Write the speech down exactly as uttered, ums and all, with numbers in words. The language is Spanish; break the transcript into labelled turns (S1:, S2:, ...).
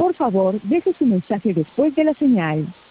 S1: Por favor, deje su mensaje después de la señal.